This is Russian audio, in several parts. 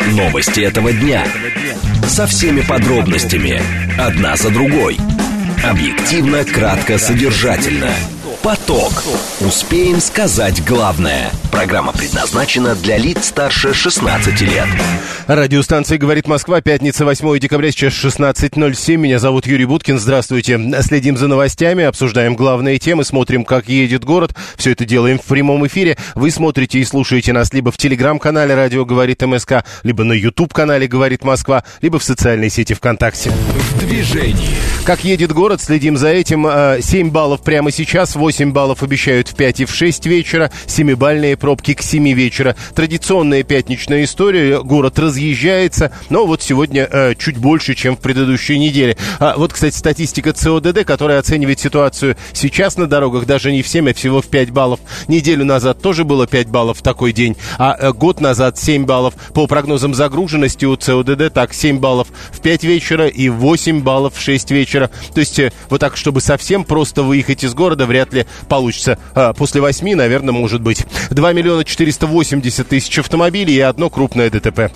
Новости этого дня. Со всеми подробностями. Одна за другой. Объективно, кратко, содержательно. Поток. Успеем сказать главное. Программа предназначена для лиц старше 16 лет. Радиостанция «Говорит Москва», пятница, 8 декабря, сейчас 16:07. Меня зовут Юрий Буткин, здравствуйте. Следим за новостями, обсуждаем главные темы, смотрим, как едет город. Все это делаем в прямом эфире. Вы смотрите и слушаете нас либо в телеграм-канале «Радио говорит МСК», либо на YouTube-канале «Говорит Москва», либо в социальной сети ВКонтакте. В движении. Как едет город, следим за этим. 7 баллов прямо сейчас, 8 баллов обещают в 5 и в 6 вечера, 7-бальные пробки к 7 вечера. Традиционная пятничная история, город разъезжается, но вот сегодня чуть больше, чем в предыдущей неделе. Вот, кстати, статистика ЦОДД, которая оценивает ситуацию сейчас на дорогах, даже не в 7, а всего в 5 баллов. Неделю назад тоже было 5 баллов в такой день, а год назад 7 баллов. По прогнозам загруженности у ЦОДД, так, 7 баллов в 5 вечера и 8 баллов в 6 вечера. То есть вот так, чтобы совсем просто выехать из города, вряд ли получится. После 8, наверное, может быть. 2 миллиона 480 тысяч автомобилей и одно крупное ДТП.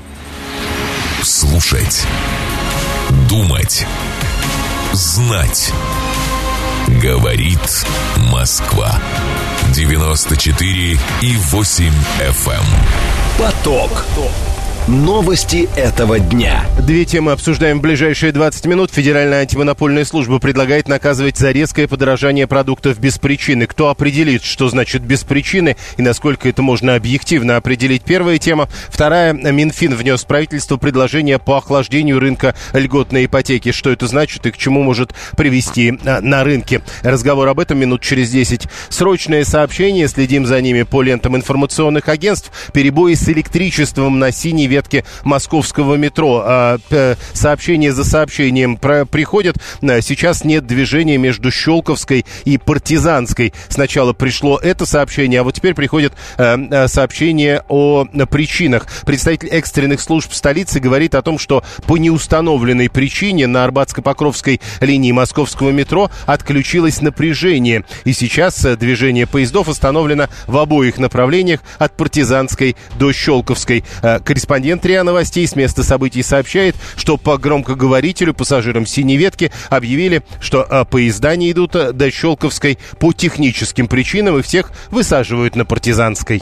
Слушать, думать, знать. Говорит Москва. 94,8 FM. Поток. Новости этого дня. Две темы обсуждаем в ближайшие 20 минут. Федеральная антимонопольная служба предлагает наказывать за резкое подорожание продуктов без причины. Кто определит, что значит без причины и насколько это можно объективно определить? Первая тема. Вторая. Минфин внес в правительство предложение по охлаждению рынка льготной ипотеки. Что это значит и к чему может привести на рынке? Разговор об этом минут через 10. Срочное сообщение. Следим за ними по лентам информационных агентств. Перебои с электричеством на синей ветке московского метро. Сообщение за сообщением приходят. Сейчас нет движения между Щелковской и Партизанской. Сначала пришло это сообщение, а вот теперь приходит сообщение о причинах. Представитель экстренных служб столицы говорит о том, что по неустановленной причине на Арбатско-Покровской линии московского метро отключилось напряжение. И сейчас движение поездов остановлено в обоих направлениях от Партизанской до Щелковской. Корреспондент РИА Новостей с места событий сообщает, что по громкоговорителю пассажирам синей ветки объявили, что поезда не идут до Щелковской по техническим причинам и всех высаживают на Партизанской.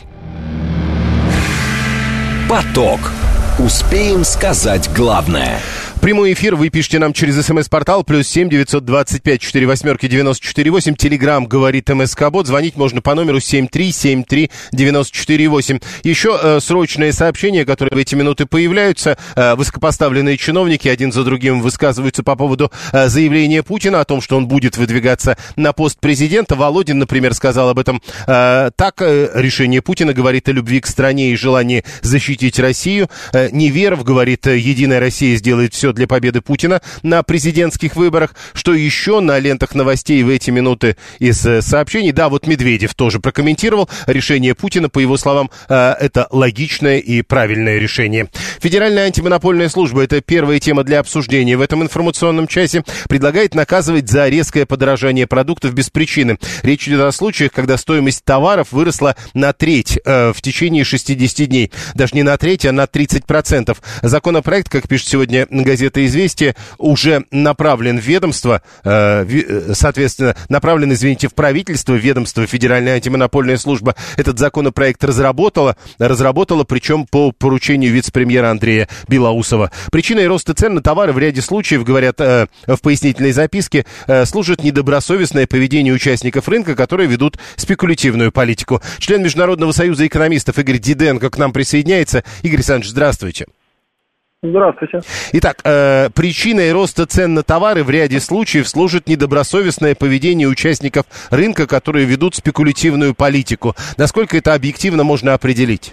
Поток. Успеем сказать главное. Прямой эфир вы пишите нам через СМС-портал +7 925 48 94 8. Телеграм говорит МСК-бот. Звонить можно по номеру 7373 94 8. Еще срочные сообщения, которые в эти минуты появляются. Высокопоставленные чиновники один за другим высказываются по поводу заявления Путина о том, что он будет выдвигаться на пост президента. Володин, например, сказал об этом так. Решение Путина говорит о любви к стране и желании защитить Россию. Неверов говорит, Единая Россия сделает все для победы Путина на президентских выборах. Что еще на лентах новостей в эти минуты из сообщений? Да, вот Медведев тоже прокомментировал. Решение Путина, по его словам, это логичное и правильное решение. Федеральная антимонопольная служба, это первая тема для обсуждения в этом информационном часе, предлагает наказывать за резкое подорожание продуктов без причины. Речь идет о случаях, когда стоимость товаров выросла на треть в течение 60 дней. Даже не на треть, а на 30%. Законопроект, как пишет сегодня газета «Известия», уже направлен в ведомство, соответственно, направлен, в правительство, ведомство Федеральная антимонопольная служба. Этот законопроект разработала, причем по поручению вице-премьера Андрея Белоусова. Причиной роста цен на товары в ряде случаев, говорят в пояснительной записке, служит недобросовестное поведение участников рынка, которые ведут спекулятивную политику. Член Международного союза экономистов Игорь Диденко к нам присоединяется. Игорь Александрович, здравствуйте. Здравствуйте. Итак, причиной роста цен на товары в ряде случаев служит недобросовестное поведение участников рынка, которые ведут спекулятивную политику. Насколько это объективно можно определить?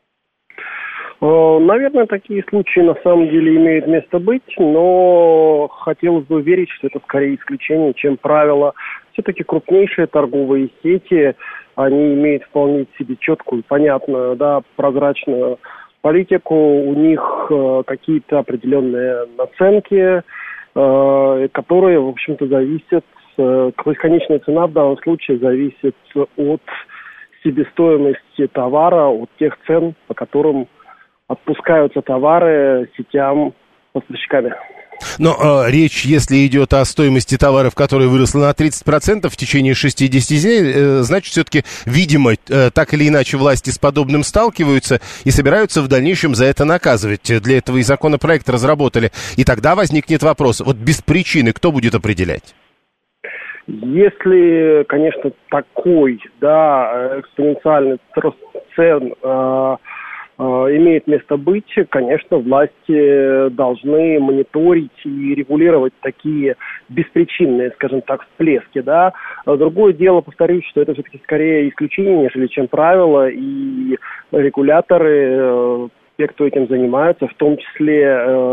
Наверное, такие случаи на самом деле имеют место быть, но хотелось бы верить, что это скорее исключение, чем правило. Все-таки крупнейшие торговые сети, они имеют вполне себе четкую, понятную, да, прозрачную политику, у них какие-то определенные наценки, которые, в общем-то, зависят, конечная цена в данном случае зависит от себестоимости товара, от тех цен, по которым отпускаются товары сетям поставщиками. Но речь, если идет о стоимости товаров, которая выросла на 30% в течение 60 дней, значит, все-таки, видимо, так или иначе власти с подобным сталкиваются и собираются в дальнейшем за это наказывать. Для этого и законопроект разработали. И тогда возникнет вопрос, вот без причины кто будет определять? Если, конечно, такой, экспоненциальный рост цен имеет место быть, конечно, власти должны мониторить и регулировать такие беспричинные, скажем так, всплески, да. Другое дело, повторюсь, что это все-таки скорее исключение, нежели чем правило, и регуляторы, те, кто этим занимается, в том числе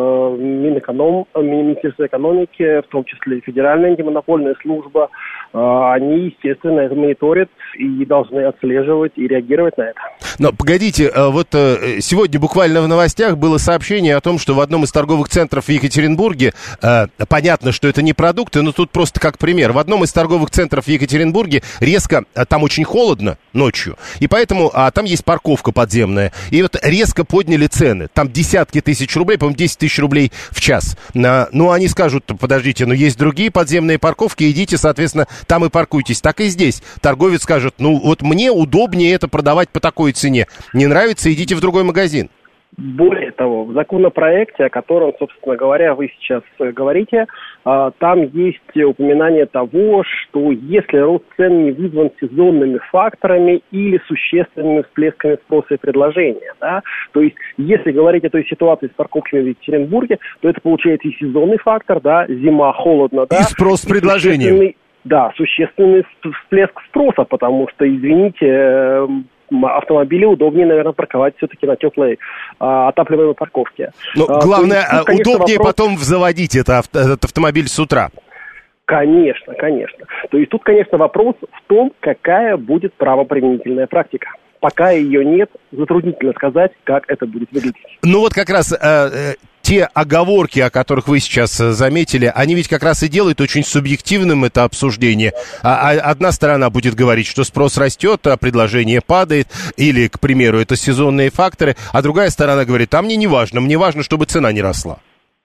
Министерство экономики, в том числе Федеральная антимонопольная служба, они, естественно, это мониторят и должны отслеживать и реагировать на это. Но погодите, вот сегодня буквально в новостях было сообщение о том, что в одном из торговых центров в Екатеринбурге, понятно, что это не продукты, но тут просто как пример, в одном из торговых центров в Екатеринбурге резко, там очень холодно ночью, и поэтому, там есть парковка подземная, и вот резко подняли цены, там десятки тысяч рублей, по-моему, 10 тысяч рублей в час. Ну, они скажут, подождите, но есть другие подземные парковки, идите, соответственно, там и паркуйтесь. Так и здесь. Торговец скажет, ну, вот мне удобнее это продавать по такой цене. Не нравится, идите в другой магазин. Более того, в законопроекте, о котором, собственно говоря, вы сейчас говорите, там есть упоминание того, что если рост цен не вызван сезонными факторами или существенными всплесками спроса и предложения, да, то есть если говорить о той ситуации с парковками в Екатеринбурге, то это получается и сезонный фактор, да, зима, холодно, да. И спрос с предложением. Да, существенный всплеск спроса, потому что, извините, автомобили удобнее, наверное, парковать все-таки на теплой отапливаемой парковке. Но главное, есть, тут, конечно, удобнее потом заводить этот автомобиль с утра. Конечно, конечно. То есть тут, конечно, вопрос в том, какая будет правоприменительная практика. Пока ее нет, затруднительно сказать, как это будет выглядеть. Ну вот как раз те оговорки, о которых вы сейчас заметили, они ведь как раз и делают очень субъективным это обсуждение. Одна сторона будет говорить, что спрос растет, а предложение падает, или, к примеру, это сезонные факторы, а другая сторона говорит, а мне не важно, мне важно, чтобы цена не росла.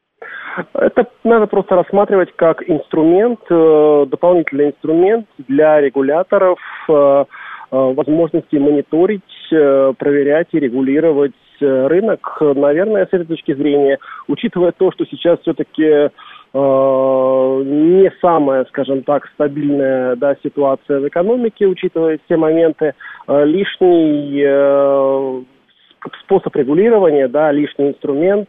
Это надо просто рассматривать как инструмент, дополнительный инструмент для регуляторов, возможности мониторить, проверять и регулировать рынок. Наверное, с этой точки зрения, учитывая то, что сейчас все-таки не самая, скажем так, стабильная, да, ситуация в экономике, учитывая все моменты, лишний способ регулирования, да, лишний инструмент,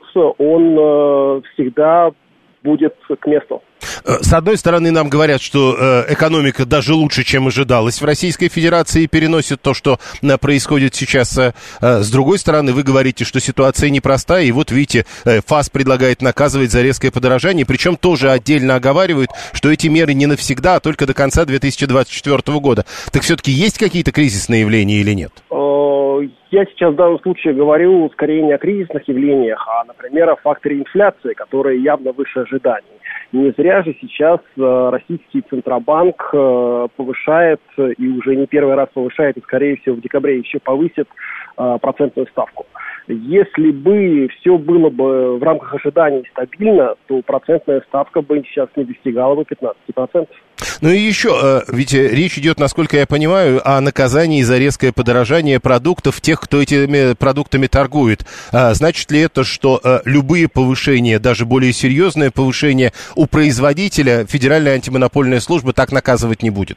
он всегда будет к месту. С одной стороны, нам говорят, что экономика даже лучше, чем ожидалось в Российской Федерации, переносит то, что происходит сейчас. С другой стороны, вы говорите, что ситуация непростая, и вот видите, ФАС предлагает наказывать за резкое подорожание, причем тоже отдельно оговаривают, что эти меры не навсегда, а только до конца 2024 года. Так все-таки есть какие-то кризисные явления или нет? Я сейчас в данном случае говорю скорее не о кризисных явлениях, а, например, о факторе инфляции, который явно выше ожиданий. Не зря же сейчас российский Центробанк повышает, и уже не первый раз повышает, и, скорее всего, в декабре еще повысит процентную ставку. Если бы все было бы в рамках ожиданий стабильно, то процентная ставка бы сейчас не достигала бы 15%. Ну и еще, ведь речь идет, насколько я понимаю, о наказании за резкое подорожание продуктов тех, кто этими продуктами торгует. Значит ли это, что любые повышения, даже более серьезное повышение у производителя Федеральная антимонопольная служба так наказывать не будет?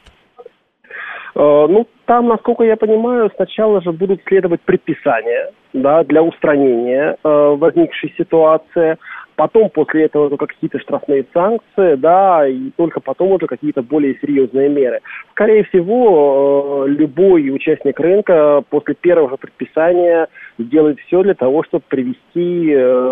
Ну, там, насколько я понимаю, сначала же будут следовать предписания, да, для устранения возникшей ситуации. Потом после этого только какие-то штрафные санкции, да, и только потом уже какие-то более серьезные меры. Скорее всего, любой участник рынка после первого же предписания сделает все для того, чтобы привести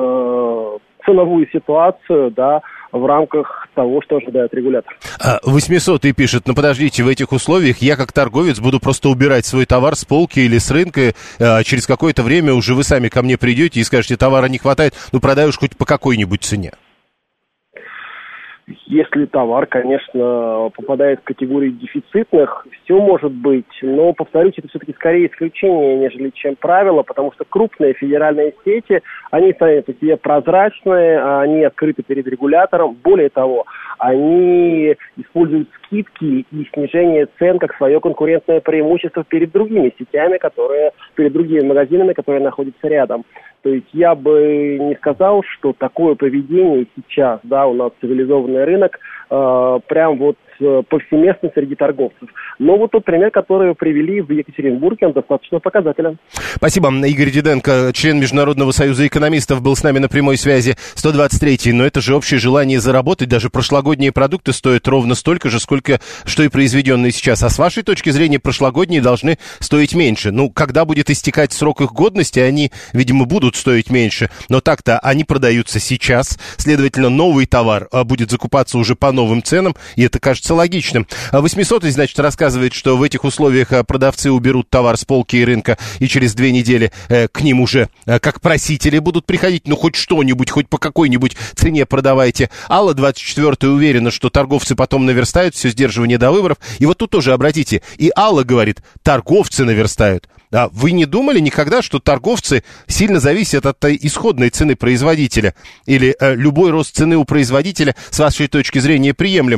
ценовую ситуацию, да, в рамках того, что ожидает регулятор. 800-й пишет, ну подождите, в этих условиях я как торговец буду просто убирать свой товар с полки или с рынка, через какое-то время уже вы сами ко мне придете и скажете, товара не хватает, ну продай уж хоть по какой-нибудь цене. Если товар, конечно, попадает в категорию дефицитных, все может быть. Но, повторюсь, это все-таки скорее исключение, нежели чем правило, потому что крупные федеральные сети, они сами по себе прозрачные, они открыты перед регулятором. Более того, они используют скидки и снижение цен как свое конкурентное преимущество перед другими сетями, перед другими магазинами, которые находятся рядом. То есть я бы не сказал, что такое поведение сейчас, да, у нас цивилизованный рынок, прям вот повсеместно среди торговцев. Но вот тот пример, который вы привели в Екатеринбурге, он достаточно показателен. Спасибо. Игорь Диденко, член Международного союза экономистов, был с нами на прямой связи. 123-й. Но это же общее желание заработать. Даже прошлогодние продукты стоят ровно столько же, сколько что и произведенные сейчас. А с вашей точки зрения, прошлогодние должны стоить меньше. Ну, когда будет истекать срок их годности, они, видимо, будут стоить меньше. Но так-то они продаются сейчас. Следовательно, новый товар будет закупаться уже по новым ценам. И это кажется логичным. 800-й, значит, рассказывает, что в этих условиях продавцы уберут товар с полки и рынка, и через 2 недели к ним уже как просители будут приходить. Ну, хоть что-нибудь, хоть по какой-нибудь цене продавайте. Алла, 24-й, уверена, что торговцы потом наверстают все сдерживание до выборов. И вот тут тоже обратите. И Алла говорит, торговцы наверстают. А вы не думали никогда, что торговцы сильно зависят от исходной цены производителя? Или любой рост цены у производителя, с вашей точки зрения, приемлем?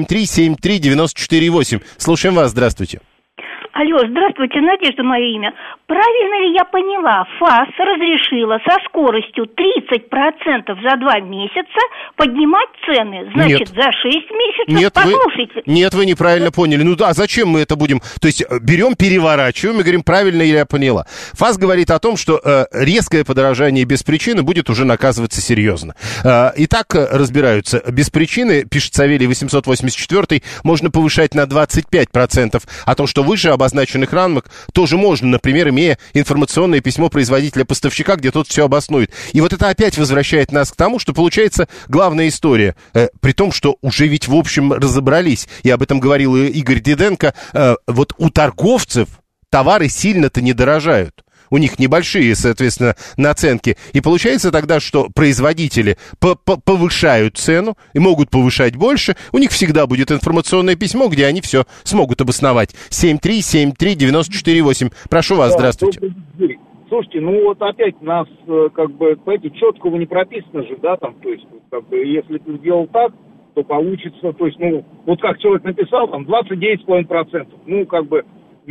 7373948. Слушаем вас, здравствуйте. Алло, здравствуйте, Надежда мое имя. Правильно ли я поняла, ФАС разрешила со скоростью 30% за 2 месяца поднимать цены? Значит, за 6 месяцев, послушайте. Нет, вы неправильно поняли. Ну да, зачем мы это будем? То есть берем, переворачиваем и говорим, правильно ли я поняла. ФАС говорит о том, что резкое подорожание без причины будет уже наказываться серьезно. И так разбираются. Без причины, пишет Савелий 884, можно повышать на 25%. О том, что выше обозначенных рамок тоже можно, например, имея информационное письмо производителя-поставщика, где тот все обоснует. И вот это опять возвращает нас к тому, что получается главная история. При том, что уже ведь в общем разобрались, и об этом говорил Игорь Диденко, вот у торговцев товары сильно-то не дорожают. У них небольшие, соответственно, наценки. И получается тогда, что производители повышают цену и могут повышать больше. У них всегда будет информационное письмо, где они все смогут обосновать. 7373948. Прошу вас, здравствуйте. Слушайте, ну вот опять нас, как бы, понимаете, четкого не прописано же, да, там, то есть, как бы, если ты сделал так, то получится, то есть, ну, вот как человек написал, там, 29,5%. Ну, как бы, в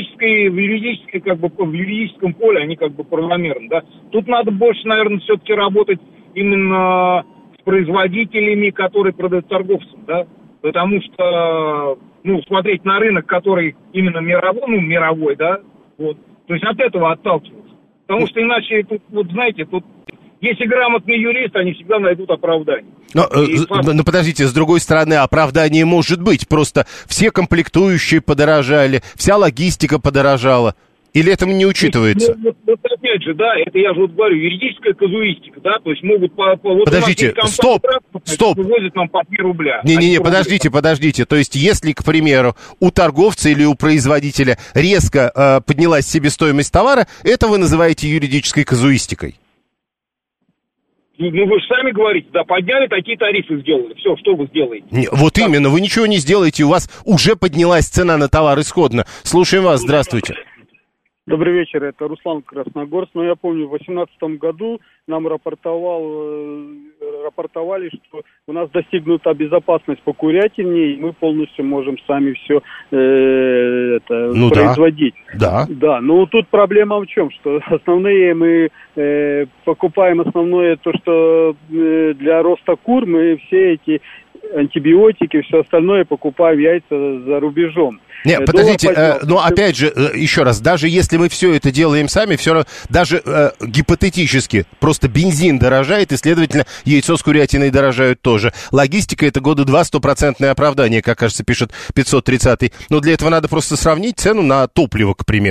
юридическом поле они как бы правомерны, да. Тут надо больше, наверное, все-таки работать именно с производителями, которые продают торговцам, да, потому что, ну, смотреть на рынок, который именно мировой, да, вот, то есть от этого отталкиваться. Потому что иначе, тут, вот знаете, тут, если грамотные юристы, они всегда найдут оправдание. Но подождите, с другой стороны, оправдание может быть. Просто все комплектующие подорожали, вся логистика подорожала. Или это не учитывается? Вот опять же, да, это я же вот говорю, юридическая казуистика, да, то есть могут вот подождите, стоп. Вывозят нам по 3 рубля. Не, подождите. То есть, если, к примеру, у торговца или у производителя резко поднялась себестоимость товара, это вы называете юридической казуистикой? Ну, вы же сами говорите, да, подняли, такие тарифы сделали. Все, что вы сделаете? Вот так. Именно, вы ничего не сделаете, у вас уже поднялась цена на товар исходно. Слушаем вас, здравствуйте. Добрый вечер, это Руслан Красногорск. Но я помню, в 2018 году нам рапортовали, что у нас достигнута безопасность по курятине, и мы полностью можем сами все производить. Да. Да, но тут проблема в чем, что основные мы покупаем основное то, что для роста кур, мы все эти антибиотики, все остальное покупаем яйца за рубежом. Нет, подождите, но опять же, еще раз, даже если мы все это делаем сами, все равно, даже гипотетически, просто бензин дорожает, и, следовательно, яйцо с курятиной дорожают тоже. Логистика — это года 2 100% оправдание, как, кажется, пишет 530-й. Но для этого надо просто сравнить цену на топливо, к примеру.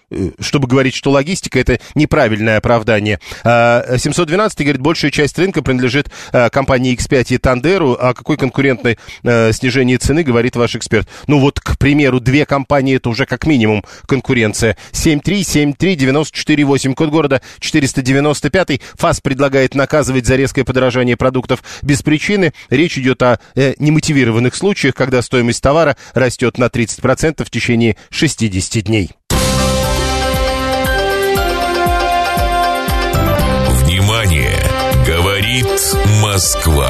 чтобы говорить, что логистика — это неправильное оправдание. 712 говорит, большая часть рынка принадлежит компании X5 и Тандеру. О какой конкурентной снижении цены говорит ваш эксперт? Ну вот, к примеру, две компании — это уже как минимум конкуренция. 7373948, код города 495. ФАС предлагает наказывать за резкое подорожание продуктов без причины. Речь идет о немотивированных случаях, когда стоимость товара растет на 30% в течение 60 дней. Внимание! Говорит Москва.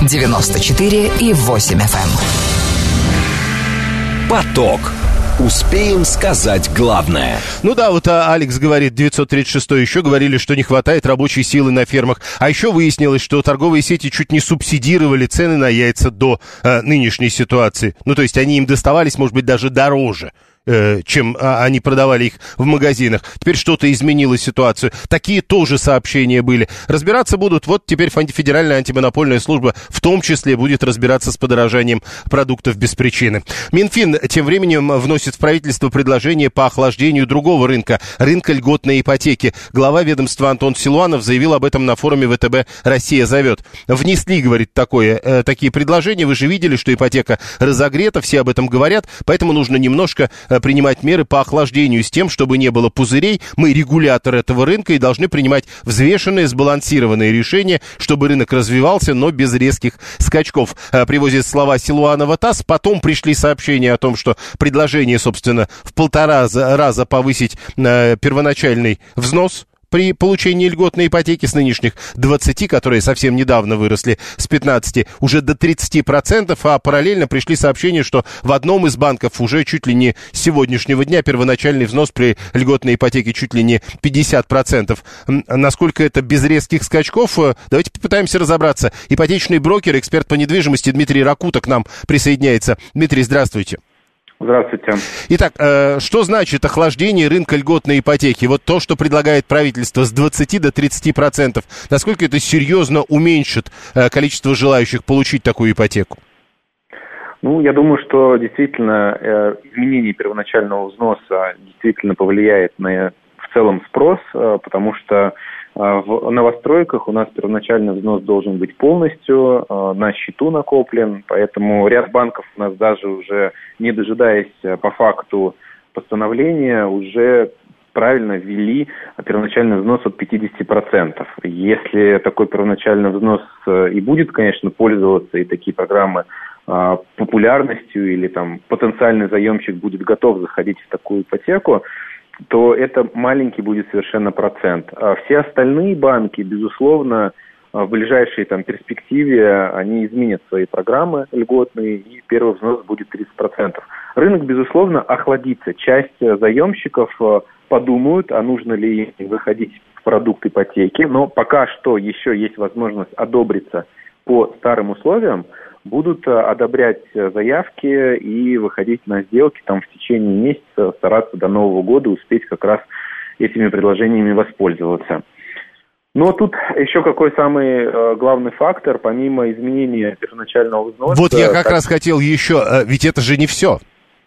94,8 FM. Поток. Успеем сказать главное. Ну да, вот Алекс говорит, 936 еще говорили, что не хватает рабочей силы на фермах. А еще выяснилось, что торговые сети чуть не субсидировали цены на яйца до нынешней ситуации. Ну, то есть они им доставались, может быть, даже дороже, чем они продавали их в магазинах. Теперь что-то изменило ситуацию. Такие тоже сообщения были. Разбираться будут. Вот теперь Федеральная антимонопольная служба в том числе будет разбираться с подорожанием продуктов без причины. Минфин тем временем вносит в правительство предложение по охлаждению другого рынка льготной ипотеки. Глава ведомства Антон Силуанов заявил об этом на форуме ВТБ «Россия зовет». Внесли, говорит, такие предложения. Вы же видели, что ипотека разогрета, все об этом говорят, поэтому нужно немножко принимать меры по охлаждению с тем, чтобы не было пузырей. Мы регулятор этого рынка и должны принимать взвешенные, сбалансированные решения, чтобы рынок развивался, но без резких скачков. Привозит слова Силуанова ТАСС. Потом пришли сообщения о том, что предложение, собственно, в 1,5 раза повысить первоначальный взнос при получении льготной ипотеки с нынешних 20, которые совсем недавно выросли с 15, уже до 30%, а параллельно пришли сообщения, что в одном из банков уже чуть ли не с сегодняшнего дня первоначальный взнос при льготной ипотеке чуть ли не 50%. Насколько это без резких скачков? Давайте попытаемся разобраться. Ипотечный брокер, эксперт по недвижимости Дмитрий Ракута к нам присоединяется. Дмитрий, здравствуйте. Здравствуйте. Итак, что значит охлаждение рынка льготной ипотеки? Вот то, что предлагает правительство с 20 до 30%. Насколько это серьезно уменьшит количество желающих получить такую ипотеку? Ну, я думаю, что действительно изменение первоначального взноса действительно повлияет на в целом спрос, потому что в новостройках у нас первоначальный взнос должен быть полностью на счету накоплен, поэтому ряд банков у нас даже уже не дожидаясь по факту постановления уже правильно ввели первоначальный взнос от 50%. Если такой первоначальный взнос и будет, конечно, пользоваться, и такие программы популярностью, или там потенциальный заемщик будет готов заходить в такую ипотеку, то это маленький будет совершенно процент. А все остальные банки, безусловно, в ближайшей перспективе они изменят свои программы льготные, и первый взнос будет 30%. Рынок, безусловно, охладится. Часть заемщиков подумают, а нужно ли им выходить в продукт ипотеки, но пока что еще есть возможность одобриться по старым условиям, будут одобрять заявки и выходить на сделки в течение месяца, стараться до Нового года успеть как раз этими предложениями воспользоваться. Но тут еще какой самый главный фактор, помимо изменения первоначального взноса... Вот я как раз хотел еще, ведь это же не все.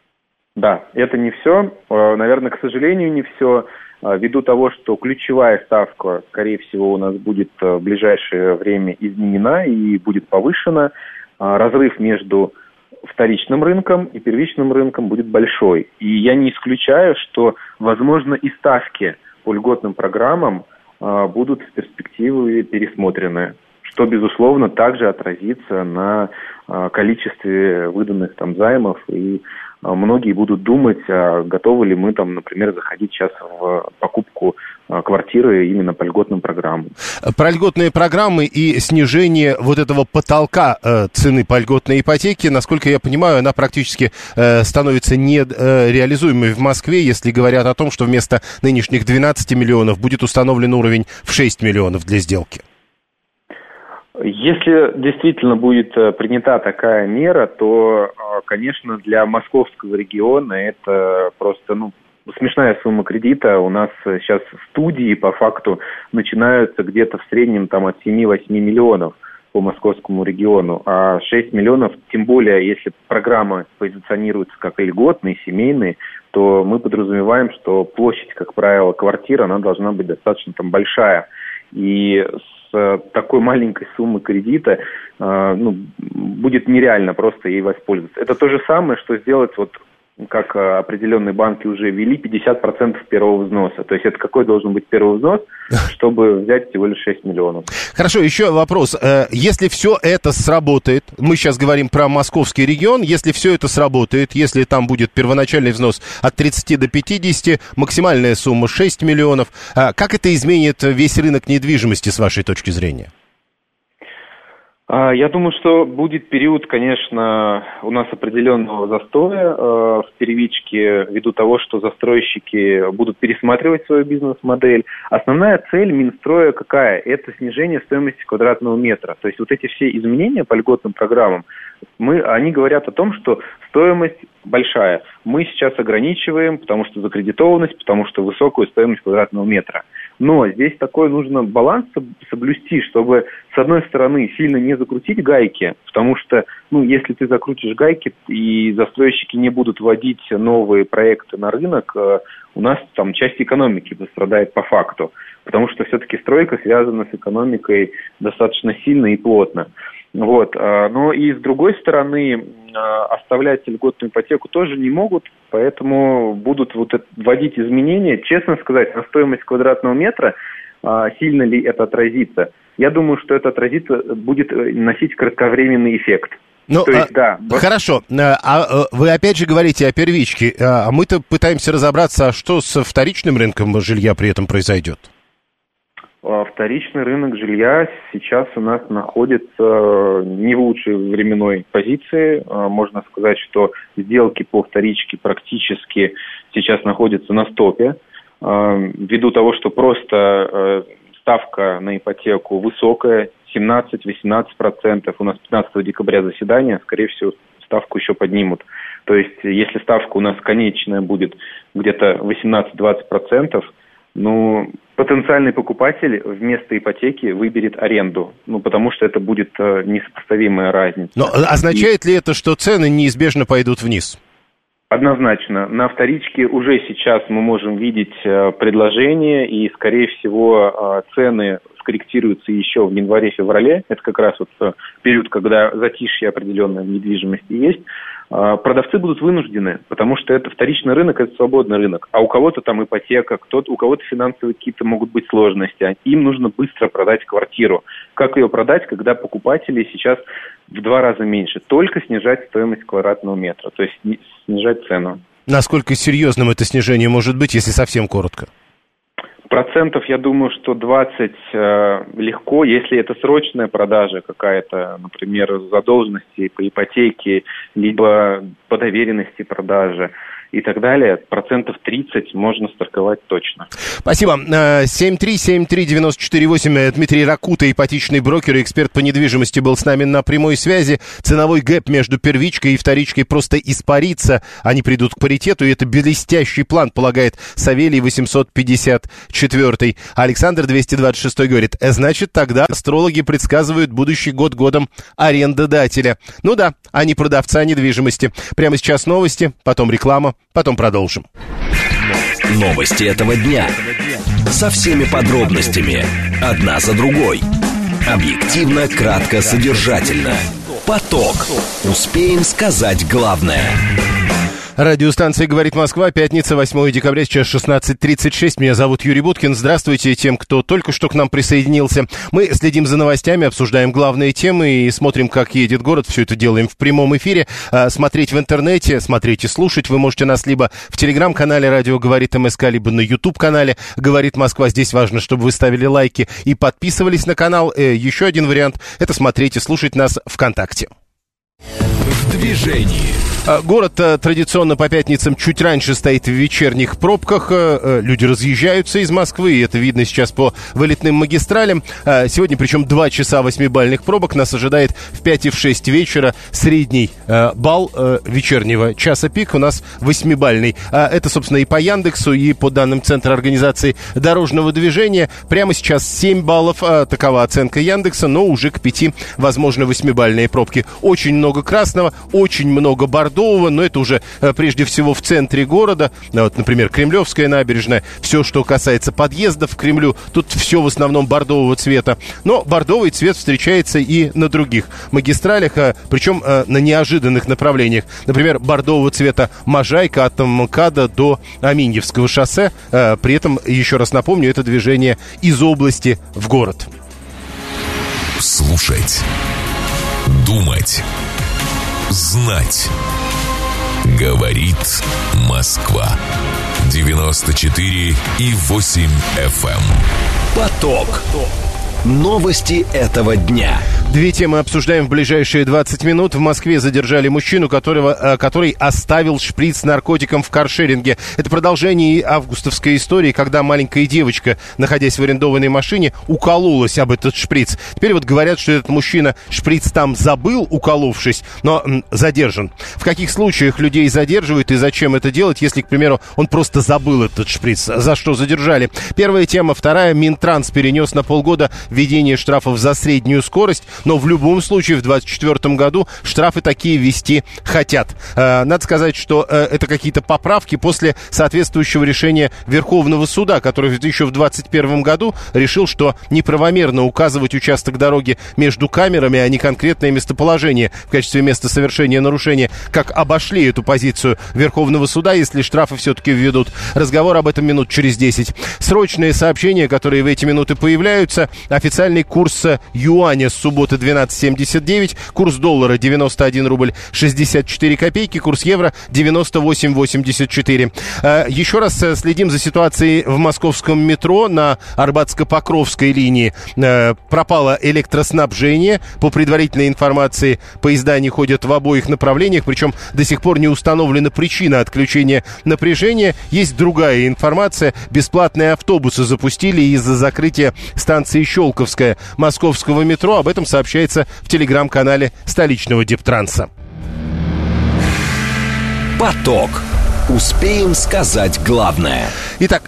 Да, это не все. Наверное, к сожалению, не все. Ввиду того, что ключевая ставка, скорее всего, у нас будет в ближайшее время изменена и будет повышена, разрыв между вторичным рынком и первичным рынком будет большой. И я не исключаю, что, возможно, и ставки по льготным программам будут в перспективе пересмотрены, что, безусловно, также отразится на количестве выданных займов, и многие будут думать, готовы ли мы например, заходить сейчас в покупку квартиры именно по льготным программам. Про льготные программы и снижение вот этого потолка цены по льготной ипотеке, насколько я понимаю, она практически становится нереализуемой в Москве, если говорят о том, что вместо нынешних 12 миллионов будет установлен уровень в 6 миллионов для сделки. Если действительно будет принята такая мера, то, конечно, для московского региона это просто, смешная сумма кредита. У нас сейчас студии по факту начинаются где-то в среднем от 7-8 миллионов. по московскому региону, а 6 миллионов, тем более, если программа позиционируется как льготные, семейные, то мы подразумеваем, что площадь, как правило, квартиры, она должна быть достаточно там большая. И с такой маленькой суммы кредита будет нереально просто ей воспользоваться. Это то же самое, что сделать, вот как определенные банки уже ввели, 50% первого взноса. То есть это какой должен быть первый взнос, чтобы взять всего лишь 6 миллионов. Хорошо, еще вопрос. Если все это сработает, мы сейчас говорим про московский регион, если все это сработает, если там будет первоначальный взнос от 30 до 50, максимальная сумма 6 миллионов, как это изменит весь рынок недвижимости с вашей точки зрения? Я думаю, что будет период, конечно, у нас определенного застоя в первичке, ввиду того, что застройщики будут пересматривать свою бизнес-модель. Основная цель Минстроя какая? Это снижение стоимости квадратного метра. То есть вот эти все изменения по льготным программам, они говорят о том, что стоимость большая. Мы сейчас ограничиваем, потому что закредитованность, потому что высокую стоимость квадратного метра. Но здесь такой нужно баланс соблюсти, чтобы, с одной стороны, сильно не закрутить гайки, потому что, если ты закрутишь гайки и застройщики не будут вводить новые проекты на рынок, у нас там часть экономики пострадает по факту, потому что все-таки стройка связана с экономикой достаточно сильно и плотно. Но и с другой стороны, оставлять льготную ипотеку тоже не могут, поэтому будут вводить изменения. Честно сказать, на стоимость квадратного метра сильно ли это отразится? Я думаю, что это будет носить кратковременный эффект. Хорошо. Вы опять же говорите о первичке, а мы-то пытаемся разобраться, что со вторичным рынком жилья при этом произойдет. Вторичный рынок жилья сейчас у нас находится не в лучшей временной позиции. Можно сказать, что сделки по вторичке практически сейчас находятся на стопе. Ввиду того, что просто ставка на ипотеку высокая, 17-18%. У нас 15 декабря заседание, скорее всего, ставку еще поднимут. То есть, если ставка у нас конечная будет где-то 18-20%, потенциальный покупатель вместо ипотеки выберет аренду, потому что это будет несопоставимая разница. Но означает ли это, что цены неизбежно пойдут вниз? Однозначно. На вторичке уже сейчас мы можем видеть предложения, и, скорее всего, цены скорректируются еще в январе-феврале. Это как раз период, когда затишье определенное в недвижимости есть. Продавцы будут вынуждены, потому что это вторичный рынок, это свободный рынок. А у кого-то там ипотека, у кого-то финансовые какие-то могут быть сложности. Им нужно быстро продать квартиру. Как ее продать, когда покупателей сейчас в 2 раза меньше? Только снижать стоимость квадратного метра, то есть снижать цену. Насколько серьезным это снижение может быть, если совсем коротко? Процентов, я думаю, что 20 легко, если это срочная продажа какая-то, например, задолженности по ипотеке, либо по доверенности продажи и так далее, 30% можно страховать точно. Спасибо. 7373948. Дмитрий Ракута, ипотечный брокер и эксперт по недвижимости, был с нами на прямой связи. Ценовой гэп между первичкой и вторичкой просто испарится. Они придут к паритету, и это блестящий план, полагает Савелий 854. Александр 226 говорит, значит, тогда астрологи предсказывают будущий год годом арендодателя. Ну да, они продавца недвижимости. Прямо сейчас новости, потом реклама. Потом продолжим. Новости этого дня. Со всеми подробностями. Одна за другой. Объективно, кратко, содержательно. Поток. Успеем сказать главное. Радиостанция «Говорит Москва», пятница, 8 декабря, сейчас 16:36. Меня зовут Юрий Буткин. Здравствуйте тем, кто только что к нам присоединился. Мы следим за новостями, обсуждаем главные темы и смотрим, как едет город. Все это делаем в прямом эфире. Смотреть в интернете, смотреть и слушать вы можете нас либо в телеграм-канале «Радио Говорит МСК», либо на YouTube-канале «Говорит Москва». Здесь важно, чтобы вы ставили лайки и подписывались на канал. Еще один вариант – это смотреть и слушать нас ВКонтакте. в движении. Город традиционно по пятницам чуть раньше стоит в вечерних пробках. Люди разъезжаются из Москвы, и это видно сейчас по вылетным магистралям. Сегодня, причем, 2 часа 8-бальных пробок. Нас ожидает в 5 и в 6 вечера средний балл вечернего часа пик. У нас 8-бальный. Это, собственно, и по Яндексу, и по данным Центра организации дорожного движения. Прямо сейчас 7 баллов. Такова оценка Яндекса, но уже к 5 возможны 8-бальные пробки. Очень много красного, очень много бордового, но это уже прежде всего в центре города. Вот, например, Кремлевская набережная. Все, что касается подъездов к Кремлю, тут все в основном бордового цвета. Но бордовый цвет встречается и на других магистралях, причем на неожиданных направлениях. Например, бордового цвета Можайка от МКАДа до Аминьевского шоссе. При этом, еще раз напомню, это движение из области в город. Слушать, думать, знать. Говорит Москва. 94,8 FM. Поток. Новости этого дня. 2 темы обсуждаем в ближайшие 20 минут. В Москве задержали мужчину, который оставил шприц с наркотиком в каршеринге. Это продолжение августовской истории, когда маленькая девочка, находясь в арендованной машине, укололась об этот шприц. Теперь вот говорят, что этот мужчина шприц там забыл, уколовшись, но задержан. В каких случаях людей задерживают и зачем это делать, если, к примеру, он просто забыл этот шприц? За что задержали? Первая тема. Вторая. Минтранс перенес на полгода введение штрафов за среднюю скорость, но в любом случае в 2024 году штрафы такие ввести хотят. Надо сказать, что это какие-то поправки после соответствующего решения Верховного суда, который еще в 2021 году решил, что неправомерно указывать участок дороги между камерами, а не конкретное местоположение в качестве места совершения нарушения. Как обошли эту позицию Верховного суда, если штрафы все-таки введут. Разговор об этом минут через 10. Срочные сообщения, которые в эти минуты появляются. Официальный курс юаня с субботы 12.79, курс доллара 91 рубль 64 копейки, курс евро 98.84. Еще раз следим за ситуацией в московском метро на Арбатско-Покровской линии. Пропало электроснабжение. По предварительной информации, поезда не ходят в обоих направлениях, причем до сих пор не установлена причина отключения напряжения. Есть другая информация. Бесплатные автобусы запустили из-за закрытия станции Щелковская московского метро. Об этом сообщается в телеграм-канале столичного Дептранса. Поток. Успеем сказать главное. Итак,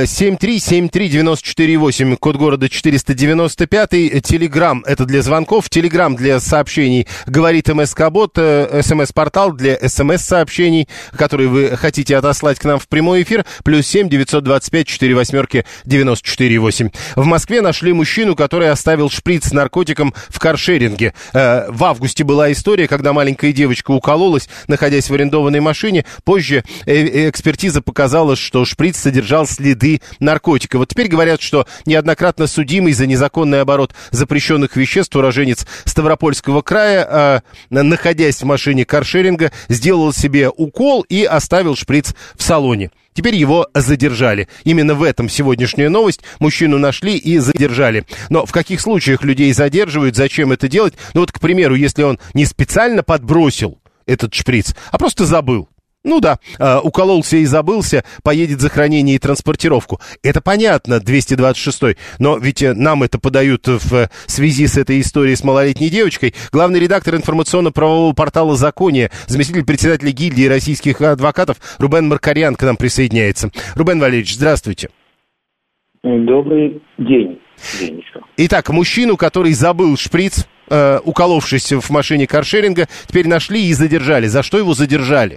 7373948, код города 495, Телеграм, это для звонков, Телеграм для сообщений, говорит МСК-бот, СМС-портал для СМС-сообщений, которые вы хотите отослать к нам в прямой эфир, +7 925 48 94 8. В Москве нашли мужчину, который оставил шприц с наркотиком в каршеринге. В августе была история, когда маленькая девочка укололась, находясь в арендованной машине. Позже экспертиза показала, что шприц содержал следы наркотика. Вот теперь говорят, что неоднократно судимый за незаконный оборот запрещенных веществ уроженец Ставропольского края, находясь в машине каршеринга, сделал себе укол и оставил шприц в салоне. Теперь его задержали. Именно в этом сегодняшняя новость. Мужчину нашли и задержали. Но в каких случаях людей задерживают, зачем это делать? Ну вот, к примеру, если он не специально подбросил этот шприц, а просто забыл. Ну да, укололся и забылся, поедет за хранение и транспортировку. Это понятно, 226-й. Но ведь нам это подают в связи с этой историей с малолетней девочкой. Главный редактор информационно-правового портала «Законие», заместитель председателя гильдии российских адвокатов Рубен Маркарян к нам присоединяется. Рубен Валерьевич, здравствуйте. Добрый день. Итак, мужчину, который забыл шприц, уколовшись в машине каршеринга, теперь нашли и задержали. За что его задержали?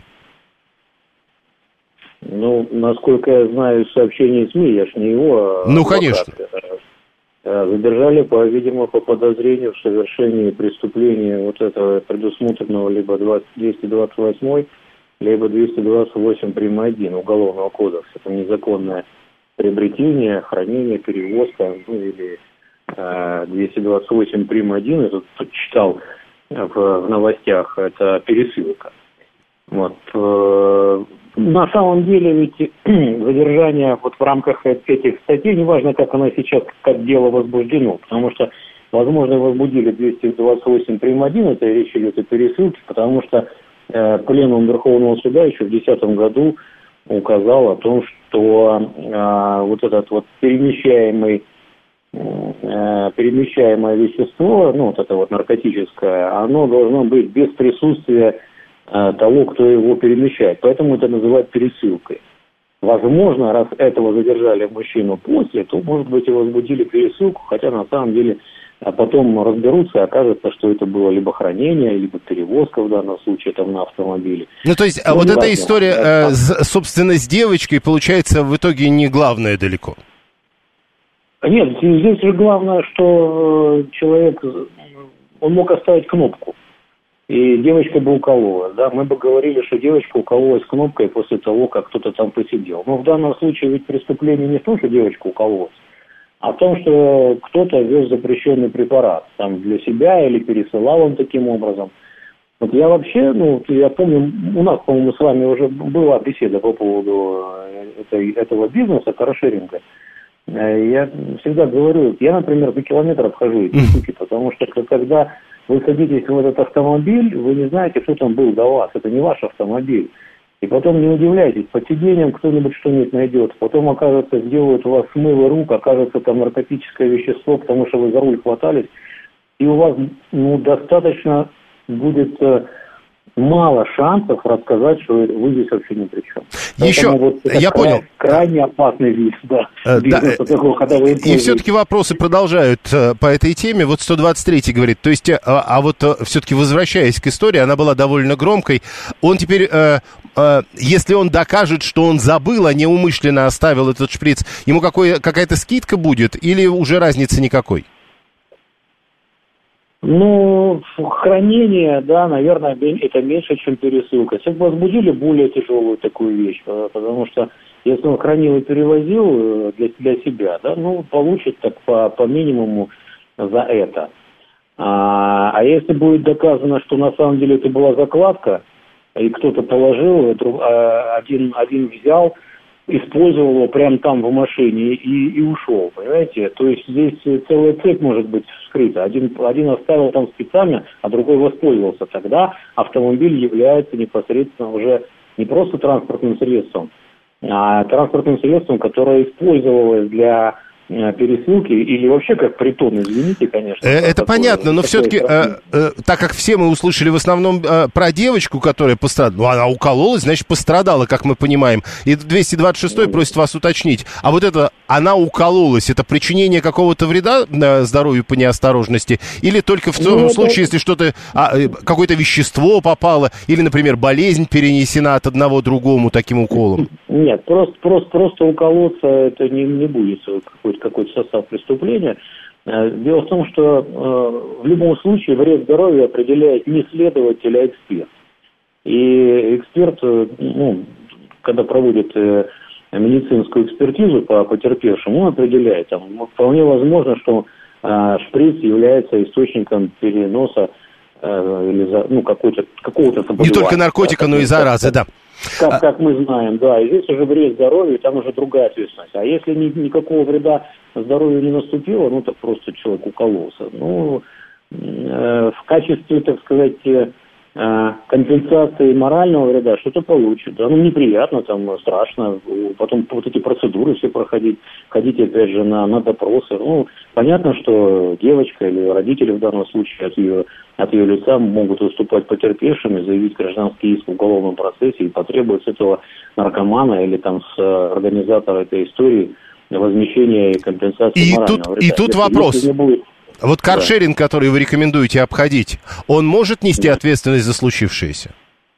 Ну, насколько я знаю из сообщений СМИ, я ж не его... Ну, конечно. Задержали, по-видимому, по подозрению в совершении преступления вот этого предусмотренного либо 228, либо 228 прим. 1 Уголовного кодекса. Это незаконное приобретение, хранение, перевозка, ну, или 228 прим. 1, я тут читал в новостях, это пересылка. Вот. На самом деле ведь задержание вот в рамках этих статей, неважно, как оно сейчас, как дело возбуждено, потому что возможно, возбудили 228 прим. 1, это речь идет о пересылке, потому что Пленум Верховного Суда еще в 2010 году указал о том, что вот этот вот перемещаемое вещество, ну, вот это вот наркотическое, оно должно быть без присутствия того, кто его перемещает. Поэтому это называют пересылкой. Возможно, раз этого задержали мужчину после, то, может быть, и возбудили пересылку, хотя на самом деле потом разберутся, и окажется, что это было либо хранение, либо перевозка в данном случае там на автомобиле. Ну, то есть, вот эта история, собственно, с девочкой, получается, в итоге не главное далеко? Нет, здесь же главное, что человек, он мог оставить кнопку, и девочка бы укололась, да, мы бы говорили, что девочка укололась кнопкой после того, как кто-то там посидел. Но в данном случае ведь преступление не в том, что девочка укололась, а в том, что кто-то вез запрещенный препарат, там, для себя или пересылал он таким образом. Вот я вообще, я помню, у нас, по-моему, с вами уже была беседа по поводу этого бизнеса, каршеринга. Я всегда говорю, я, например, по километру обхожу эти штуки, потому что когда вы садитесь в этот автомобиль, вы не знаете, что там был до вас, это не ваш автомобиль. И потом не удивляйтесь, под сиденьем кто-нибудь что-нибудь найдет, потом, окажется, сделают у вас смывы рук, окажется там наркотическое вещество, потому что вы за руль хватались, и у вас достаточно будет мало шансов рассказать, что вы здесь вообще ни при чем. Еще, вот я понял. Крайне опасный вид, да. И все-таки вопросы продолжают по этой теме. Вот 123-й говорит, то есть, вот все-таки возвращаясь к истории, она была довольно громкой. Он теперь, если он докажет, что он забыл, а не умышленно оставил этот шприц, ему какая-то скидка будет или уже разницы никакой? Хранение, да, наверное, это меньше, чем пересылка. Если бы возбудили более тяжелую такую вещь, потому что если он хранил и перевозил для себя, да, получит так по минимуму за это. А если будет доказано, что на самом деле это была закладка, и кто-то положил, один взял, использовал его прямо там в машине и ушел, понимаете? То есть здесь целая цепь может быть вскрыта. Один оставил там специально, а другой воспользовался. Тогда автомобиль является непосредственно уже не просто транспортным средством, а транспортным средством, которое использовалось для пересылки или вообще как притон, извините, конечно. Это понятно, но все-таки, так как все мы услышали в основном про девочку, которая пострадала, она укололась, значит, пострадала, как мы понимаем. И 226-й просит вас уточнить. А вот это, она укололась, это причинение какого-то вреда здоровью по неосторожности? Или только в том случае, если что-то, какое-то вещество попало, или, например, болезнь перенесена от одного другому таким уколом? Нет, просто уколоться это не будет какой-то состав преступления. Дело в том, что в любом случае вред здоровью определяет не следователь, а эксперт. И эксперт, когда проводит медицинскую экспертизу по потерпевшему, он определяет, вполне возможно, что шприц является источником переноса или какого-то заболевания. Не только наркотика, но и заразы, да. Как мы знаем, да, и здесь уже вред здоровью, там уже другая ответственность. А если никакого вреда здоровью не наступило, так просто человек укололся. В качестве, так сказать, компенсации морального вреда что-то получит. Да, неприятно, страшно. Потом вот эти процедуры все проходить, ходить опять же на допросы. Понятно, что девочка или родители в данном случае от ее лица могут выступать потерпевшими, заявить гражданский иск в уголовном процессе и потребовать с этого наркомана или с организатора этой истории возмещения и компенсации морального вреда. И тут вопрос. Вот каршеринг, который вы рекомендуете обходить, он может нести ответственность за случившееся?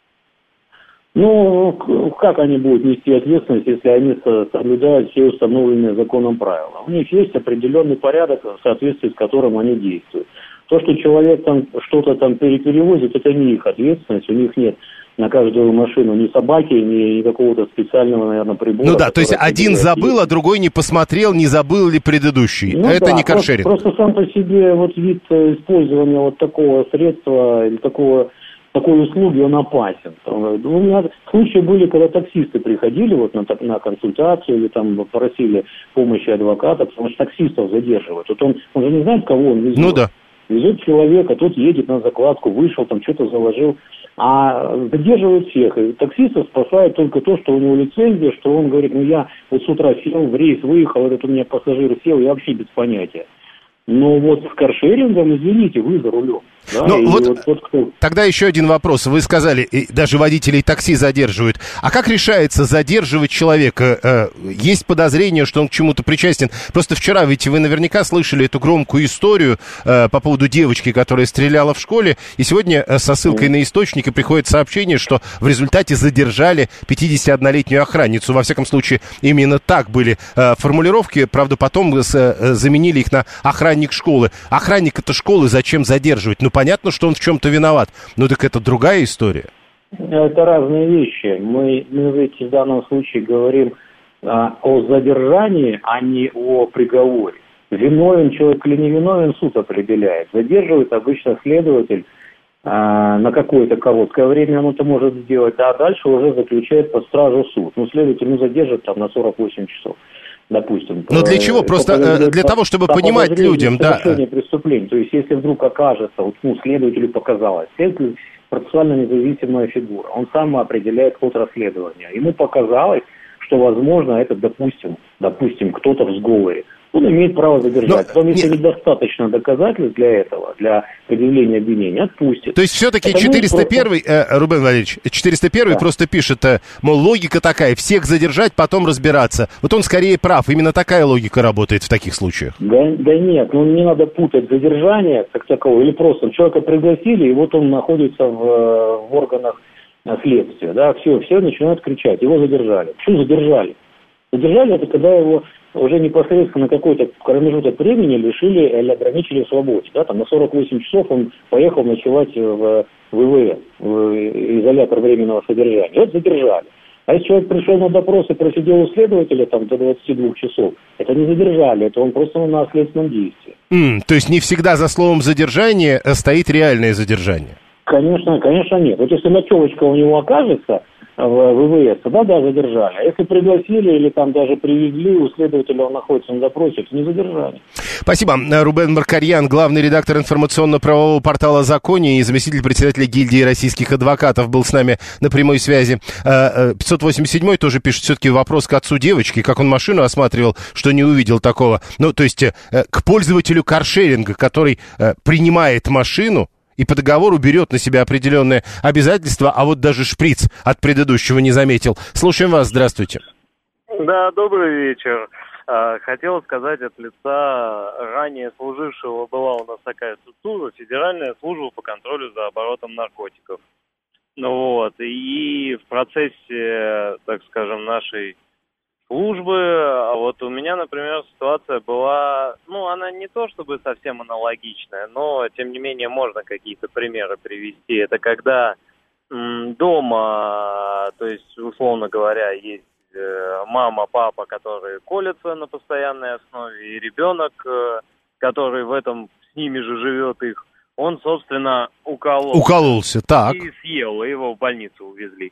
Как они будут нести ответственность, если они соблюдают все установленные законом правила? У них есть определенный порядок, в соответствии с которым они действуют. То, что человек что-то перевозит, это не их ответственность, у них нет на каждую машину ни собаки, ни какого-то специального, наверное, прибора. То есть один забыл, а другой не посмотрел, не забыл ли предыдущий. Это не каршеринг. Просто сам по себе вид использования такого средства или такого такой услуги он опасен. У меня случаи были, когда таксисты приходили вот на консультацию или там просили помощи адвоката, потому что таксистов задерживают. Вот он же не знает, кого он везет. Ну да. Везет человека, тот едет на закладку, вышел, там что-то заложил. А задерживают всех. И таксистов спасает только то, что у него лицензия, что он говорит, я вот с утра сел, в рейс выехал, этот у меня пассажир сел, я вообще без понятия. Но вот с каршерингом, извините, вы за рулем. Да? Тогда еще один вопрос. Вы сказали, даже водителей такси задерживают. А как решается задерживать человека? Есть подозрение, что он к чему-то причастен? Просто вчера, ведь вы наверняка слышали эту громкую историю по поводу девочки, которая стреляла в школе. И сегодня со ссылкой на источники приходит сообщение, что в результате задержали 51-летнюю охранницу. Во всяком случае, именно так были формулировки. Правда, потом заменили их на охранник школы. Охранника-то школы зачем задерживать? Ну, понятно, что он в чем-то виноват. Ну, так это другая история. Это разные вещи. Мы ведь в данном случае говорим о задержании, а не о приговоре. Виновен человек или не виновен, суд определяет. Задерживает обычно следователь на какое-то короткое время, он это может сделать, а дальше уже заключает под стражу суд. Ну, следователь задержит там на 48 часов. Допустим. Но для чего? Просто для того, чтобы понимать людям, да. Преступлений. То есть, если вдруг окажется, следователю показалось, следователь процессуально независимая фигура, он сам определяет ход расследования. Ему показалось, что, возможно, это, допустим, кто-то в сговоре. Он имеет право задержать. Потом, если недостаточно доказательств для этого, для предъявления обвинения, отпустит. То есть, все-таки 401-й, Рубен Валерьевич, 401-й просто пишет, мол, логика такая, всех задержать, потом разбираться. Вот он скорее прав, именно такая логика работает в таких случаях. Да нет, не надо путать задержание, как такового, или просто человека пригласили, и вот он находится в органах следствия, да, все начинают кричать, его задержали. Почему задержали? Задержали, это когда его уже непосредственно на какой-то промежуток времени лишили или ограничили в свободе. Да, там на 48 часов он поехал ночевать в ВВС, в изолятор временного содержания. Вот задержали. А если человек пришел на допрос и просидел у следователя там до 22 часов, это не задержали, это он просто на следственном действии. То есть не всегда за словом задержание стоит реальное задержание? Конечно нет. Вот если ночевочка у него окажется в ВВС, тогда задержали. А если пригласили или там даже привезли, у следователя он находится на допросе, это не задержание. Спасибо. Рубен Маркарьян, главный редактор информационно-правового портала «Законе» и заместитель председателя гильдии российских адвокатов, был с нами на прямой связи. 587-й тоже пишет все-таки вопрос к отцу девочки, как он машину осматривал, что не увидел такого. Ну, то есть к пользователю каршеринга, который принимает машину и по договору берет на себя определенные обязательства, а вот даже шприц от предыдущего не заметил. Слушаем вас, здравствуйте. Да, добрый вечер. Хотел сказать от лица ранее служившего, была у нас такая структура, Федеральная служба по контролю за оборотом наркотиков. И в процессе, так скажем, нашей службы, вот у меня, например, ситуация была, она не то чтобы совсем аналогичная, но, тем не менее, можно какие-то примеры привести. Это когда дома, то есть, условно говоря, есть мама, папа, которые колятся на постоянной основе, и ребенок, который в этом с ними же живет их, он, собственно, укололся. Так. И съел, и его в больницу увезли.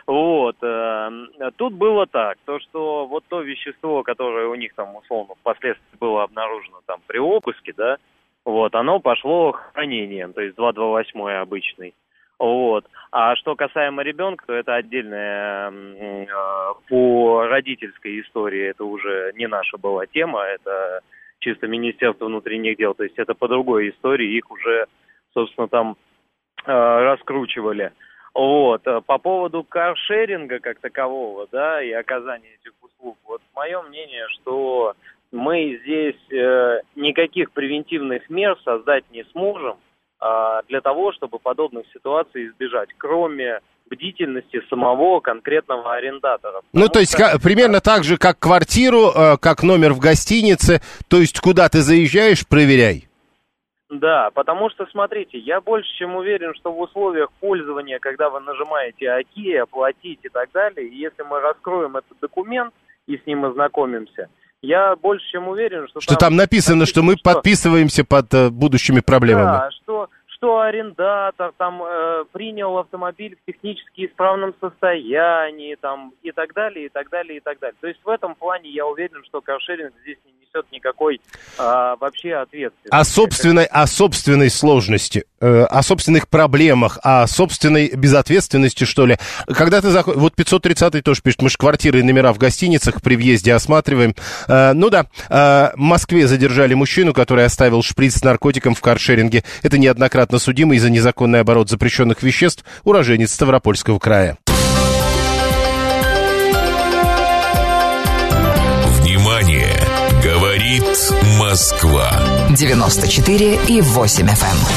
Тут было так, что вот то вещество, которое у них там, условно, впоследствии было обнаружено там при обыске, да, оно пошло хранением, то есть 228 обычный. А что касаемо ребенка, то это отдельная по родительской истории, это уже не наша была тема, это чисто Министерство внутренних дел, то есть это по другой истории, их уже, собственно, там раскручивали. По поводу каршеринга как такового, да, и оказания этих услуг, мое мнение, что мы здесь никаких превентивных мер создать не сможем для того, чтобы подобных ситуаций избежать, кроме бдительности самого конкретного арендатора. То есть примерно так же, как квартиру, как номер в гостинице, то есть куда ты заезжаешь, проверяй. Да, потому что, смотрите, я больше чем уверен, что в условиях пользования, когда вы нажимаете «Окей», «Оплатить» и так далее, и если мы раскроем этот документ и с ним ознакомимся, я больше чем уверен, что там написано, что мы подписываемся под будущими проблемами. Да, что арендатор там принял автомобиль в технически исправном состоянии, там, и так далее, и так далее, и так далее. То есть в этом плане я уверен, что каршеринг здесь не несет никакой вообще ответственности. О собственной сложности, о собственных проблемах, о собственной безответственности, что ли. Когда ты заходишь... Вот 530-й тоже пишет, мы же квартиры и номера в гостиницах при въезде осматриваем. В Москве задержали мужчину, который оставил шприц с наркотиком в каршеринге. Это неоднократно судимый за незаконный оборот запрещенных веществ уроженец Ставропольского края. Внимание! Говорит Москва. 94,8 FM.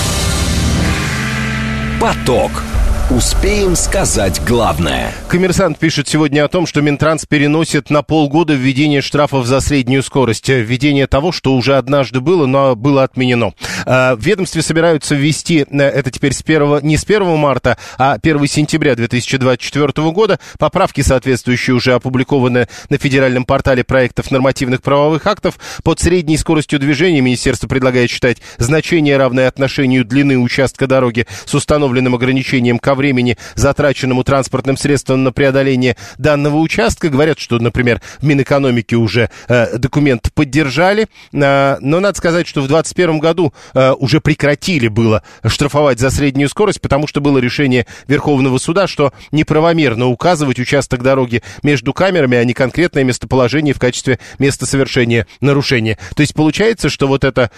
Поток. Успеем сказать главное. Коммерсант пишет сегодня о том, что Минтранс переносит на полгода введение штрафов за среднюю скорость. Введение того, что уже однажды было, но было отменено. В ведомстве собираются ввести это теперь не с 1 марта, а 1 сентября 2024 года. Поправки соответствующие уже опубликованы на федеральном портале проектов нормативных правовых актов. Под средней скоростью движения министерство предлагает считать значение, равное отношению длины участка дороги с установленным ограничением ко времени, затраченному транспортным средством на преодоление данного участка. Говорят, что, например, в Минэкономике уже документ поддержали, но надо сказать, что в 2021 году уже прекратили было штрафовать за среднюю скорость, потому что было решение Верховного суда, что неправомерно указывать участок дороги между камерами, а не конкретное местоположение в качестве места совершения нарушения. То есть получается, что вот это...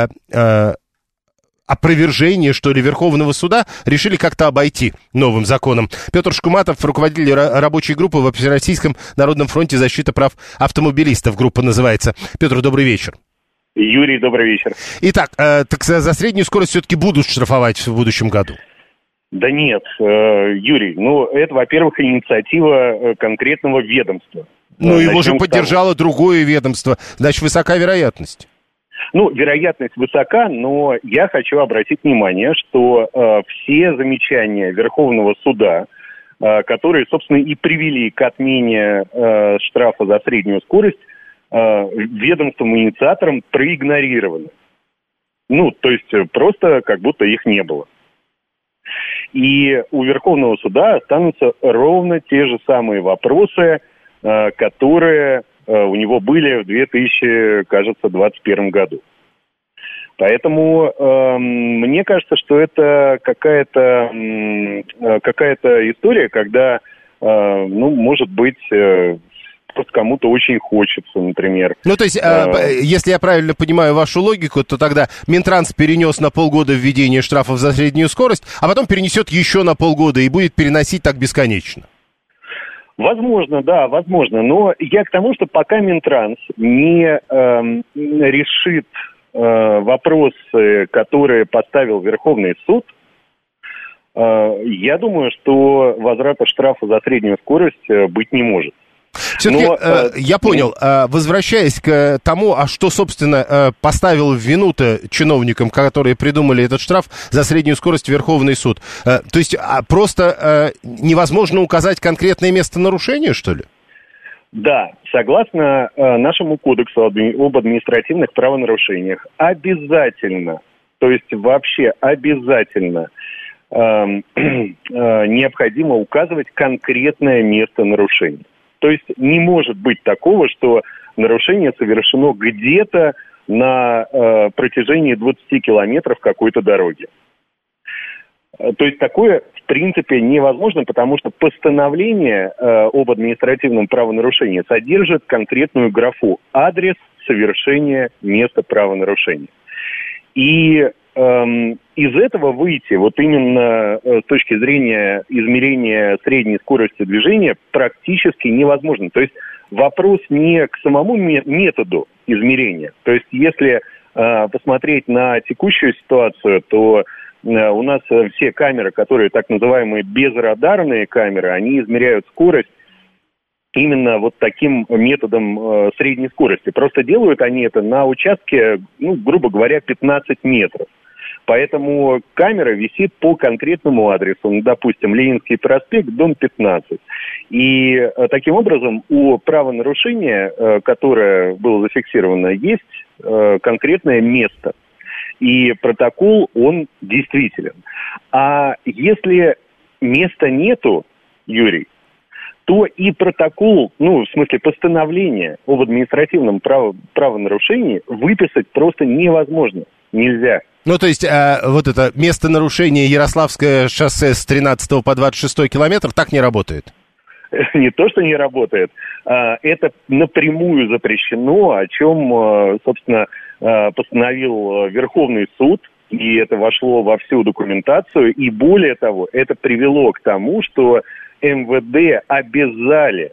опровержение, что ли, Верховного суда решили как-то обойти новым законом. Петр Шкуматов, руководитель рабочей группы в Общероссийском народном фронте защиты прав автомобилистов. Группа называется. Петр, добрый вечер. Юрий, добрый вечер. Итак, так за среднюю скорость все-таки будут штрафовать в будущем году? Да нет, Юрий, это, во-первых, инициатива конкретного ведомства. Его же поддержало другое ведомство, значит, высока вероятность. Вероятность высока, но я хочу обратить внимание, что все замечания Верховного суда, которые, собственно, и привели к отмене штрафа за среднюю скорость, ведомством и инициатором проигнорированы. То есть просто как будто их не было. И у Верховного суда останутся ровно те же самые вопросы, которые... у него были в 2021 году. Поэтому мне кажется, что это какая-то история, когда, может быть, просто кому-то очень хочется, например. То есть, если я правильно понимаю вашу логику, то тогда Минтранс перенес на полгода введение штрафов за среднюю скорость, а потом перенесет еще на полгода и будет переносить так бесконечно. Возможно, да, возможно. Но я к тому, что пока Минтранс не решит вопросы, которые поставил Верховный суд, я думаю, что возврата штрафа за среднюю скорость быть не может. Все-таки, я понял, возвращаясь к тому, а что, собственно, поставил в вину-то чиновникам, которые придумали этот штраф за среднюю скорость Верховный суд? То есть просто невозможно указать конкретное место нарушения, что ли? Да, согласно нашему кодексу об административных правонарушениях, обязательно, то есть вообще обязательно необходимо указывать конкретное место нарушения. То есть не может быть такого, что нарушение совершено где-то на протяжении 20 километров какой-то дороги. То есть такое, в принципе, невозможно, потому что постановление об административном правонарушении содержит конкретную графу «адрес совершения места правонарушения». И из этого выйти, вот именно с точки зрения измерения средней скорости движения, практически невозможно. То есть вопрос не к самому методу измерения. То есть если посмотреть на текущую ситуацию, то у нас все камеры, которые так называемые безрадарные камеры, они измеряют скорость именно вот таким методом средней скорости. Просто делают они это на участке, грубо говоря, 15 метров. Поэтому камера висит по конкретному адресу, допустим, Ленинский проспект, дом 15. И таким образом у правонарушения, которое было зафиксировано, есть конкретное место. И протокол, он действителен. А если места нету, Юрий, то и протокол, в смысле постановление об административном правонарушении выписать просто невозможно, нельзя. То есть вот это место нарушения Ярославское шоссе с 13 по 26 километр так не работает? Не то, что не работает, это напрямую запрещено, о чем, собственно, постановил Верховный суд, и это вошло во всю документацию, и более того, это привело к тому, что МВД обязали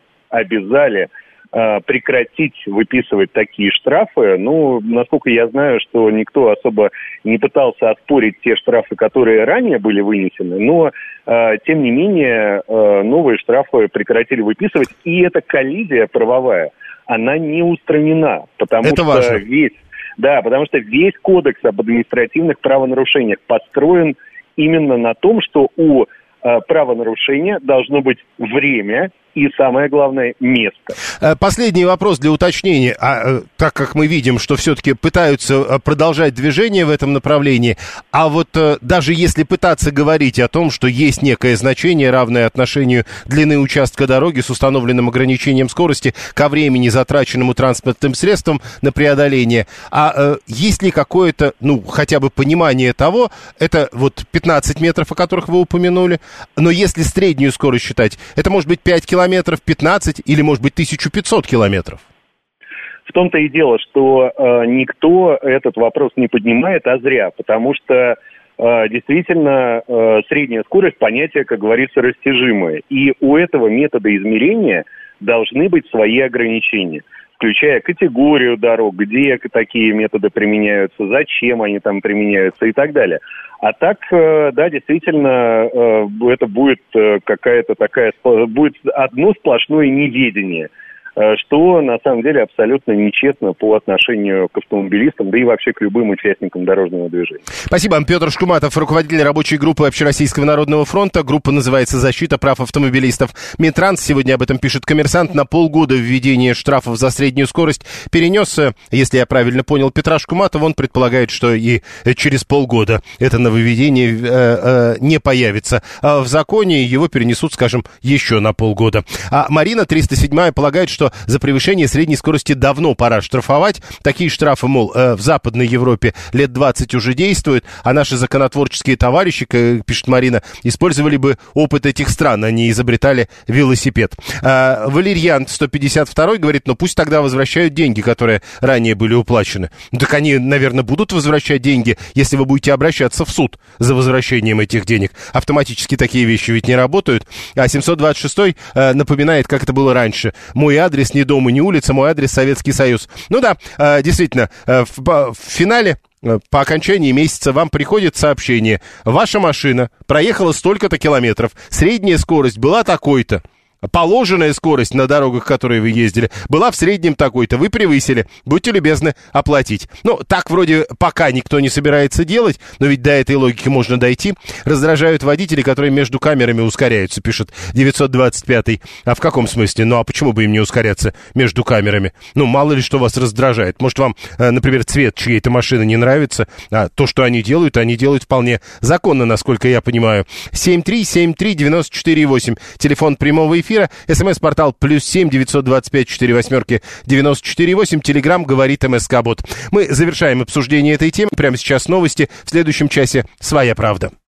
прекратить выписывать такие штрафы. Насколько я знаю, что никто особо не пытался оспорить те штрафы, которые ранее были вынесены, но, тем не менее, новые штрафы прекратили выписывать, и эта коллизия правовая, она не устранена, потому это что важно. потому что весь кодекс об административных правонарушениях построен именно на том, что у правонарушения должно быть время и, самое главное, место. Последний вопрос для уточнения. Так как мы видим, что все-таки пытаются продолжать движение в этом направлении, а вот даже если пытаться говорить о том, что есть некое значение, равное отношению длины участка дороги с установленным ограничением скорости ко времени, затраченному транспортным средством на преодоление, есть ли какое-то, хотя бы понимание того, это вот 15 метров, о которых вы упомянули, но если среднюю скорость считать, это может быть 5 километров, 15 или, может быть, 1500 километров? В том-то и дело, что никто этот вопрос не поднимает, а зря, потому что действительно средняя скорость — понятие, как говорится, растяжимое. И у этого метода измерения должны быть свои ограничения, включая категорию дорог, где такие методы применяются, зачем они там применяются и так далее. А так, да, действительно, это будет будет одно сплошное неведение, что на самом деле абсолютно нечестно по отношению к автомобилистам, да и вообще к любым участникам дорожного движения. Спасибо. Петр Шкуматов, руководитель рабочей группы Общероссийского народного фронта. Группа называется «Защита прав автомобилистов». Минтранс, сегодня об этом пишет «Коммерсант», на полгода введение штрафов за среднюю скорость перенес, если я правильно понял Петра Шкуматова, он предполагает, что и через полгода это нововведение не появится. В законе его перенесут, скажем, еще на полгода. А Марина, 307-я, полагает, что за превышение средней скорости давно пора штрафовать. Такие штрафы, мол, в Западной Европе лет 20 уже действуют, а наши законотворческие товарищи, пишет Марина, использовали бы опыт этих стран, а не изобретали велосипед. Валерьян, 152-й, говорит, пусть тогда возвращают деньги, которые ранее были уплачены. Так они, наверное, будут возвращать деньги, если вы будете обращаться в суд за возвращением этих денег. Автоматически такие вещи ведь не работают. А 726-й напоминает, как это было раньше. Мой адрес не дом и не улица, мой адрес Советский Союз. Действительно, в финале, по окончании месяца вам приходит сообщение. Ваша машина проехала столько-то километров, средняя скорость была такой-то. Положенная скорость на дорогах, которые вы ездили, была в среднем такой-то. Вы превысили. Будьте любезны оплатить. Так вроде пока никто не собирается делать, но ведь до этой логики можно дойти. Раздражают водители, которые между камерами ускоряются, пишет 925-й. А в каком смысле? А почему бы им не ускоряться между камерами? Мало ли что вас раздражает. Может, вам, например, цвет чьей-то машины не нравится, а то, что они делают вполне законно, насколько я понимаю. 7373948. Телефон прямого эфира. СМС-портал +7 925 48 94 8. Телеграм говорит МСК-бот. Мы завершаем обсуждение этой темы. Прямо сейчас новости. В следующем часе «Своя правда».